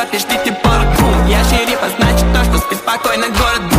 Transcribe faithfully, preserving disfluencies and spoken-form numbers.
Европе ждите пару. Я шерифа, значит то, что спит спокойно город.